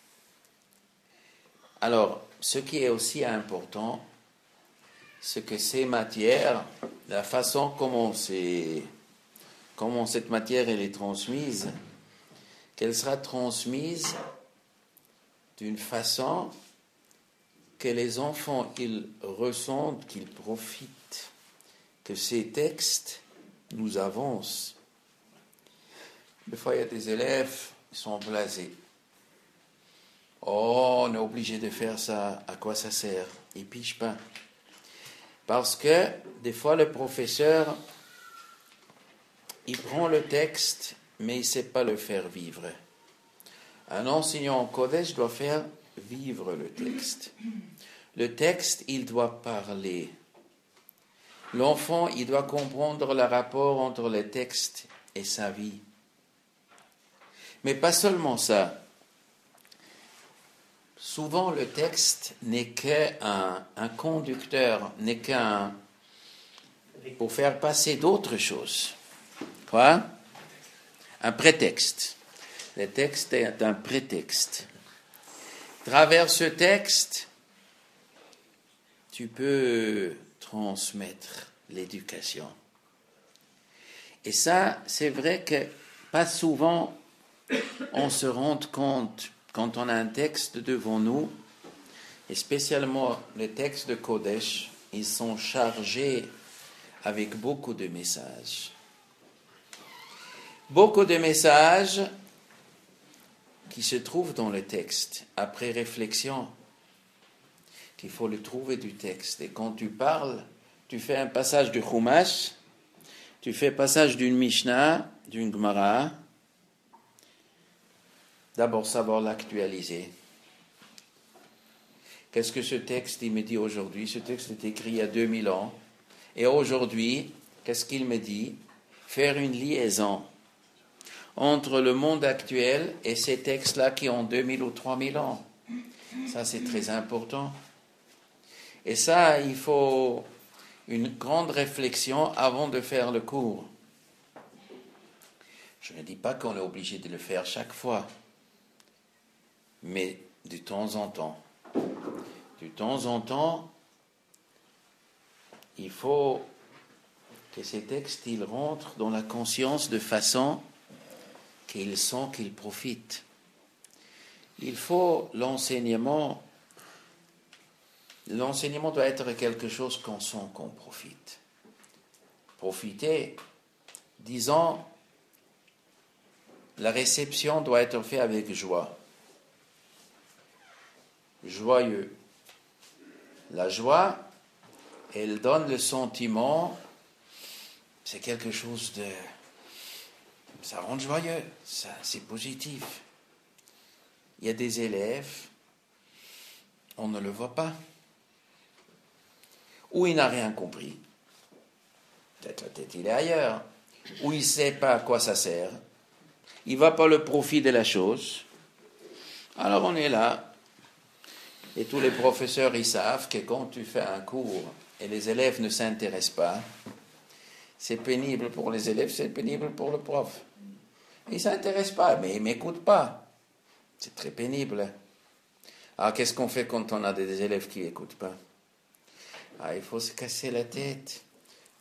Alors, ce qui est aussi important, c'est que ces matières, la façon comment cette matière elle est transmise, qu'elle sera transmise d'une façon que les enfants ils ressentent, qu'ils profitent, que ces textes nous avancent. Des fois, il y a des élèves qui sont blasés. Oh, on est obligé de faire ça, à quoi ça sert? Ils ne pigent pas. Parce que, des fois, le professeur, il prend le texte, mais il ne sait pas le faire vivre. Un enseignant en Kodesh doit faire vivre le texte. Le texte, il doit parler. L'enfant, il doit comprendre le rapport entre le texte et sa vie. Mais pas seulement ça. Souvent, le texte n'est qu'un conducteur, n'est pour faire passer d'autres choses. Quoi? Un prétexte. Le texte est un prétexte. À travers ce texte, tu peux transmettre l'éducation. Et ça, c'est vrai que pas souvent on se rend compte quand on a un texte devant nous, et spécialement les textes de Kodesh, ils sont chargés avec beaucoup de messages. Beaucoup de messages qui se trouvent dans le texte, après réflexion, qu'il faut le trouver du texte. Et quand tu parles, tu fais un passage du Chumash, tu fais un passage d'une Mishnah, d'une Gemara. D'abord, savoir l'actualiser. Qu'est-ce que ce texte, il me dit aujourd'hui? Ce texte est écrit il y a 2000 ans. Et aujourd'hui, qu'est-ce qu'il me dit? Faire une liaison entre le monde actuel et ces textes-là qui ont 2000 ou 3000 ans. Ça, c'est très important. Et ça, il faut une grande réflexion avant de faire le cours. Je ne dis pas qu'on est obligé de le faire chaque fois, mais de temps en temps. De temps en temps, il faut que ces textes ils rentrent dans la conscience de façon qu'ils sont, qu'ils profitent. Il faut l'enseignement doit être quelque chose qu'on sent qu'on profite. Profiter, disons, la réception doit être faite avec joie. Joyeux. La joie, elle donne le sentiment, c'est quelque chose de... Ça rend joyeux, ça, c'est positif. Il y a des élèves, on ne le voit pas. Ou il n'a rien compris. Peut-être la tête, il est ailleurs. Ou il ne sait pas à quoi ça sert. Il ne voit pas le profit de la chose. Alors on est là. Et tous les professeurs, ils savent que quand tu fais un cours et les élèves ne s'intéressent pas, c'est pénible pour les élèves, c'est pénible pour le prof. Ils ne s'intéressent pas, mais ils ne m'écoutent pas. C'est très pénible. Alors, qu'est-ce qu'on fait quand on a des élèves qui n'écoutent pas? Il faut se casser la tête.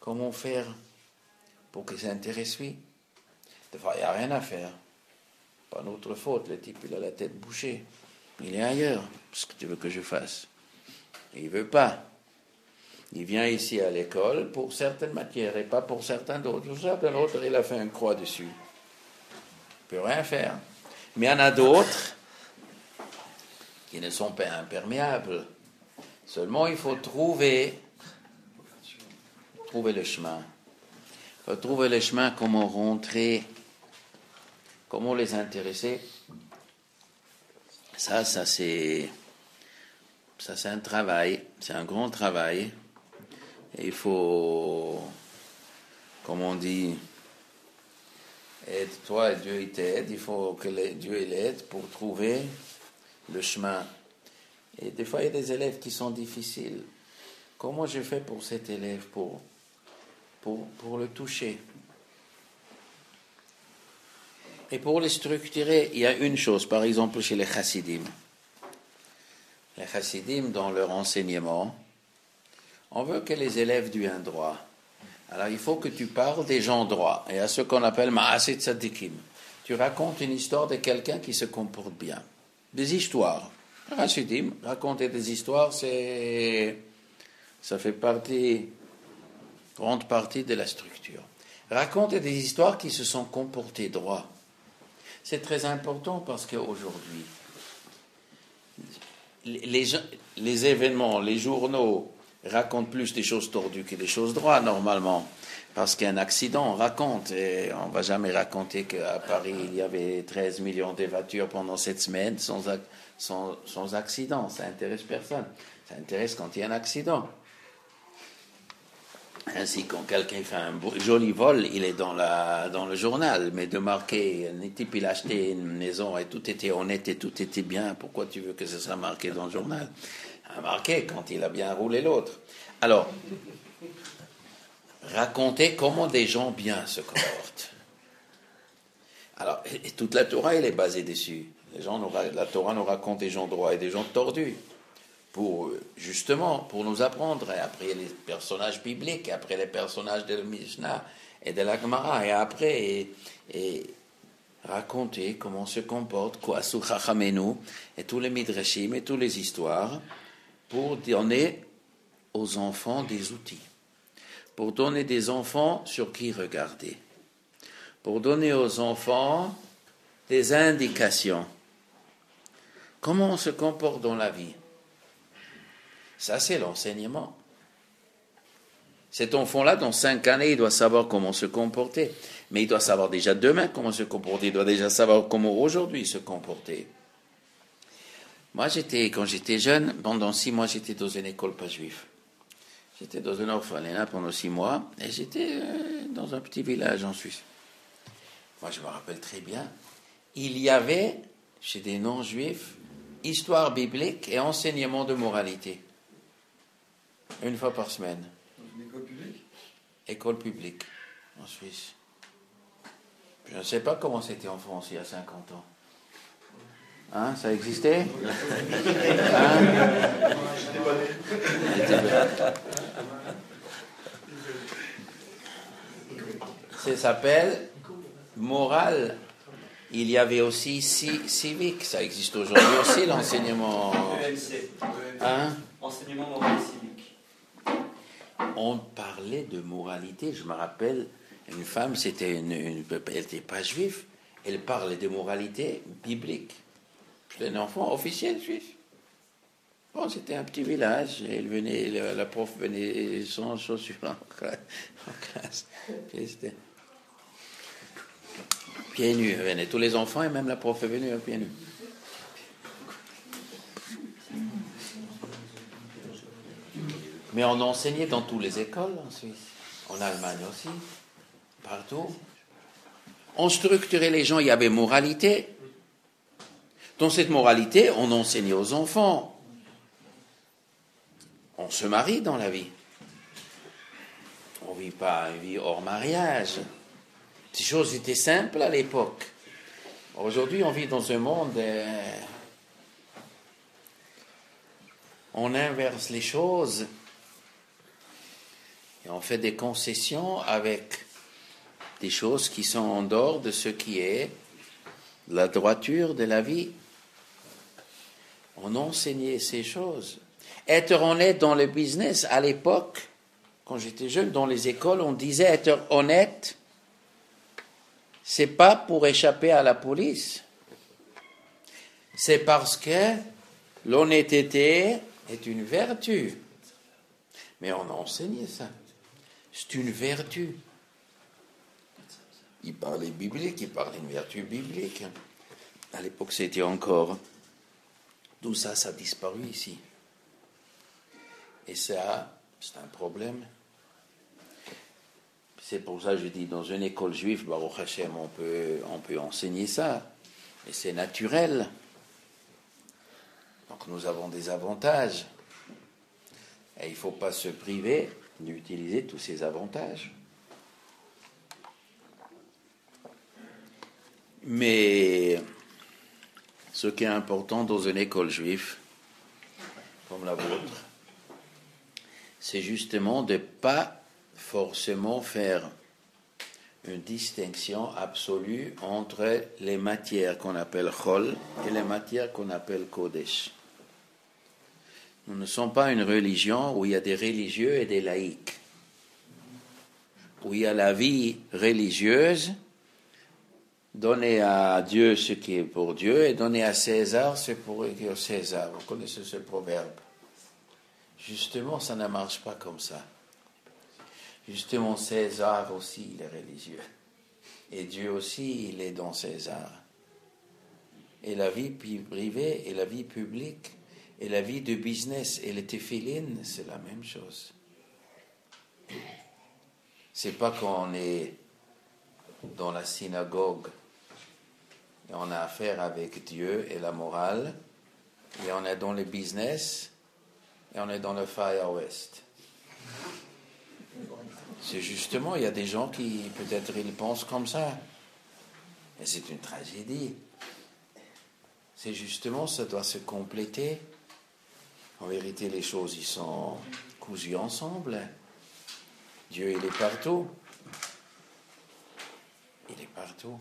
Comment faire pour qu'ils s'intéressent, oui? Des fois, il n'y a rien à faire. Pas notre faute, le type, il a la tête bouchée. Il est ailleurs. Qu'est-ce que tu veux que je fasse? Il ne veut pas. Il vient ici à l'école pour certaines matières et pas pour certains d'autres. Pour certains autres, il a fait une croix dessus. Il ne peut rien faire. Mais il y en a d'autres qui ne sont pas imperméables. Seulement, il faut trouver le chemin. Il faut trouver le chemin, comment rentrer, comment les intéresser. Ça c'est un travail, c'est un grand travail. Et il faut, comme on dit, aide-toi et Dieu il t'aide. Il faut que Dieu il aide pour trouver le chemin. Et des fois, il y a des élèves qui sont difficiles. Comment je fais pour cet élève, pour le toucher? Et pour les structurer, il y a une chose, par exemple chez les chassidim. Les chassidim, dans leur enseignement, on veut que les élèves deviennent droits. Alors il faut que tu parles des gens droits, et à ce qu'on appelle ma'asit tzadikim. Tu racontes une histoire de quelqu'un qui se comporte bien. Des histoires. Les chassidim, raconter des histoires, ça fait grande partie de la structure. Raconter des histoires qui se sont comportées droit. C'est très important parce qu'aujourd'hui, les événements, les journaux racontent plus des choses tordues que des choses droites normalement. Parce qu'un accident, on raconte. Et on ne va jamais raconter qu'à Paris, il y avait 13 millions de voitures pendant cette semaine sans accident. Ça n'intéresse personne. Ça intéresse quand il y a un accident. Ainsi, quand quelqu'un fait un joli vol, il est dans le journal. Mais de marquer, un type, il a acheté une maison et tout était honnête et tout était bien. Pourquoi tu veux que ce soit marqué dans le journal? Marqué quand il a bien roulé l'autre. Alors, raconter comment des gens bien se comportent. Alors, et toute la Torah, elle est basée dessus. La Torah nous raconte des gens droits et des gens tordus. Justement, pour nous apprendre, et après les personnages bibliques, et après les personnages de la Mishnah et de la Gemara, et après, et raconter comment se comporte Koasu Chachamenu, et tous les midrashim, et toutes les histoires, pour donner aux enfants des outils, pour donner des enfants sur qui regarder, pour donner aux enfants des indications. Comment on se comporte dans la vie? Ça, c'est l'enseignement. Cet enfant-là, dans 5 années, il doit savoir comment se comporter. Mais il doit savoir déjà demain comment se comporter. Il doit déjà savoir comment aujourd'hui se comporter. Moi, quand j'étais jeune, pendant 6 mois, j'étais dans une école pas juive. J'étais dans un orphelinat pendant 6 mois. Et j'étais dans un petit village en Suisse. Moi, je me rappelle très bien. Il y avait, chez des non-juifs, histoire biblique et enseignement de moralité. Une fois par semaine. Dans une école publique? École publique, en Suisse. Je ne sais pas comment c'était en France il y a 50 ans. Hein, ça existait? Ça s'appelle morale. Il y avait aussi civique. Ça existe aujourd'hui aussi, l'enseignement. Hein? Enseignement moral et civique. On parlait de moralité. Je me rappelle, une femme, elle n'était pas juive, elle parlait de moralité biblique. C'était un enfant officiel juif. Bon, c'était un petit village. La prof venait sans chaussures en classe. Puis c'était pieds nus. Venaient tous les enfants et même la prof est venue à pieds nus. Mais on enseignait dans toutes les écoles en Suisse, en Allemagne aussi, partout. On structurait les gens, il y avait moralité. Dans cette moralité, on enseignait aux enfants. On se marie dans la vie. On ne vit pas une vie hors mariage. Ces choses étaient simples à l'époque. Aujourd'hui, on vit dans un monde... on inverse les choses. Et on fait des concessions avec des choses qui sont en dehors de ce qui est la droiture de la vie. On enseignait ces choses. Être honnête dans le business, à l'époque, quand j'étais jeune, dans les écoles, on disait être honnête, c'est pas pour échapper à la police. C'est parce que l'honnêteté est une vertu. Mais on a enseigné ça. C'est une vertu. Il parlait biblique, il parlait d'une vertu biblique. À l'époque, c'était encore... Tout ça, ça a disparu ici. Et ça, c'est un problème. C'est pour ça que je dis, dans une école juive, Baruch Hashem, on peut enseigner ça. Et c'est naturel. Donc nous avons des avantages. Et il ne faut pas se priver d'utiliser tous ces avantages. Mais ce qui est important dans une école juive, comme la vôtre, c'est justement de ne pas forcément faire une distinction absolue entre les matières qu'on appelle chol et les matières qu'on appelle kodesh. Nous ne sommes pas une religion où il y a des religieux et des laïcs, où il y a la vie religieuse, donner à Dieu ce qui est pour Dieu et donner à César ce pour César. Vous connaissez ce proverbe. Justement, ça ne marche pas comme ça. Justement, César aussi, il est religieux. Et Dieu aussi, il est dans César. Et la vie privée et la vie publique et la vie de business et les téphilines, c'est la même chose. C'est pas qu'on est dans la synagogue et on a affaire avec Dieu et la morale et on est dans le business et on est dans le Far West. C'est justement, il y a des gens qui, peut-être, ils pensent comme ça. Et c'est une tragédie. C'est justement, ça doit se compléter. En vérité, les choses, ils sont cousues ensemble. Dieu, il est partout. Il est partout.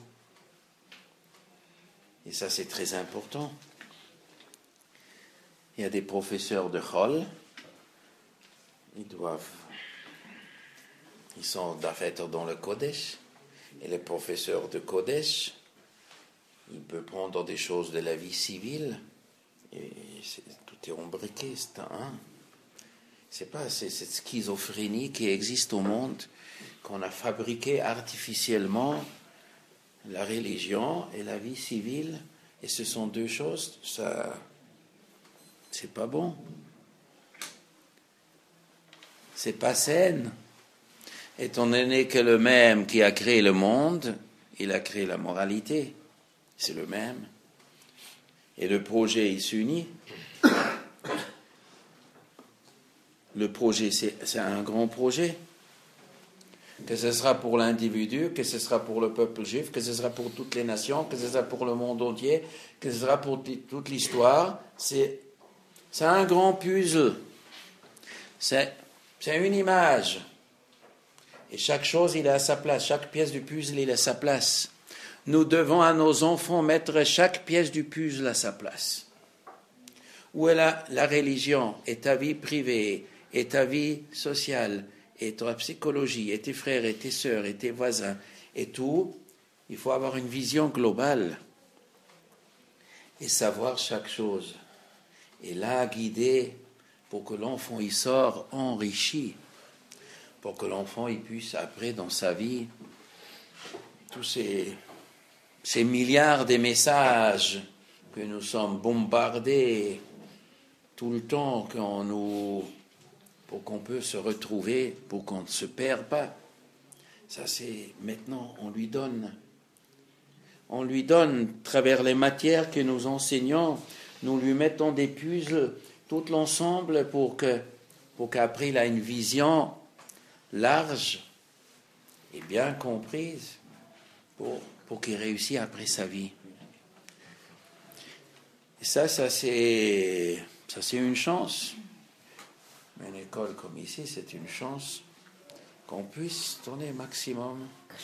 Et ça, c'est très important. Il y a des professeurs de Chol. Ils sont d'affaires dans le Kodesh. Et les professeurs de Kodesh, ils peuvent prendre des choses de la vie civile. Et tout est embriqué. C'est pas cette schizophrénie qui existe au monde, qu'on a fabriqué artificiellement la religion et la vie civile. Et ce sont deux choses, ça, c'est pas bon. C'est pas sain. Étant donné que le même qui a créé le monde, il a créé la moralité. C'est le même. Et le projet, il s'unit. Le projet, c'est un grand projet. Que ce sera pour l'individu, que ce sera pour le peuple juif, que ce sera pour toutes les nations, que ce sera pour le monde entier, que ce sera pour toute l'histoire. C'est un grand puzzle. C'est une image. Et chaque chose, il est à sa place. Chaque pièce du puzzle, il est à sa place. Nous devons à nos enfants mettre chaque pièce du puzzle à sa place. Où est la religion, et ta vie privée, et ta vie sociale, et ta psychologie, et tes frères, et tes sœurs, et tes voisins, et tout. Il faut avoir une vision globale et savoir chaque chose. Et là, guider pour que l'enfant y sort enrichi, pour que l'enfant il puisse après dans sa vie tous ces milliards de messages que nous sommes bombardés tout le temps pour qu'on peut se retrouver, pour qu'on ne se perd pas. Ça c'est maintenant, on lui donne à travers les matières que nous enseignons, nous lui mettons des puzzles, tout l'ensemble pour qu'après il a une vision large et bien comprise pour qu'il réussisse après sa vie. Et ça c'est une chance. Une école comme ici, c'est une chance qu'on puisse donner maximum